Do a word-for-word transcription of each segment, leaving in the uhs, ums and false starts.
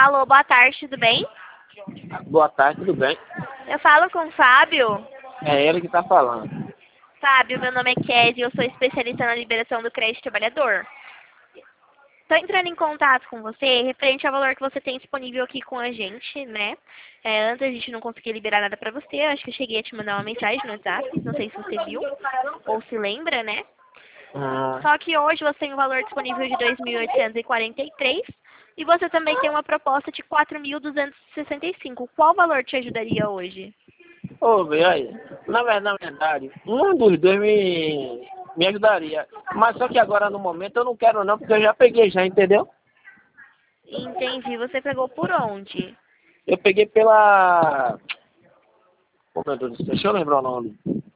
Alô, boa tarde, tudo bem? Boa tarde, tudo bem? Eu falo com o Fábio. É ele que tá falando. Fábio, meu nome é Kézia e eu sou especialista na liberação do crédito trabalhador. Estou entrando em contato com você referente ao valor que você tem disponível aqui com a gente, né? É, antes a gente não conseguia liberar nada pra você, acho que eu cheguei a te mandar uma mensagem no WhatsApp, não sei se você viu ou se lembra, né? Hum, Só que hoje você tem um valor disponível de dois mil oitocentos e quarenta e três e você também tem uma proposta de quatro mil duzentos e sessenta e cinco. Qual valor te ajudaria hoje? Ô, velho, aí, na verdade, na verdade, um dos dois me, me ajudaria. Mas só que agora, no momento, eu não quero não, porque eu já peguei já, entendeu? Entendi. Você pegou por onde? Eu peguei pela... Ô, meu Deus do céu, deixa eu lembrar o nome.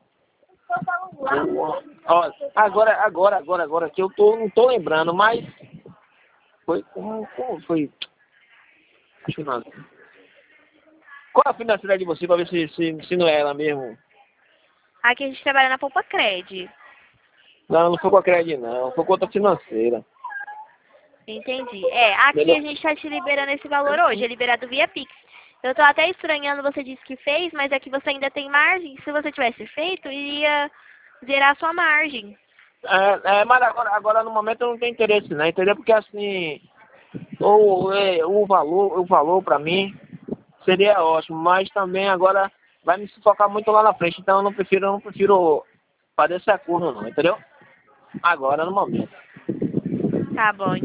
Ó, agora, agora, agora, agora, que eu tô, não tô lembrando, mas... Foi, como, como foi? Acho que não. Qual a financeira de você, pra ver se, se, se não é ela mesmo? Aqui a gente trabalha na Poupa Cred. Não, não foi com a crédito, não. Foi com outra financeira. Entendi. É, aqui a Entendeu? gente está te liberando esse valor hoje, é liberado via Pix. Eu tô até estranhando, você disse que fez, mas é que você ainda tem margem. Se você tivesse feito, iria zerar a sua margem. É, é, mas agora, agora no momento eu não tenho interesse, né? Entendeu? Porque assim, o, é, o valor, o valor para mim seria ótimo, mas também agora vai me sufocar muito lá na frente, então eu não prefiro, eu não prefiro fazer esse acordo não, entendeu? Agora no momento. Tá bom.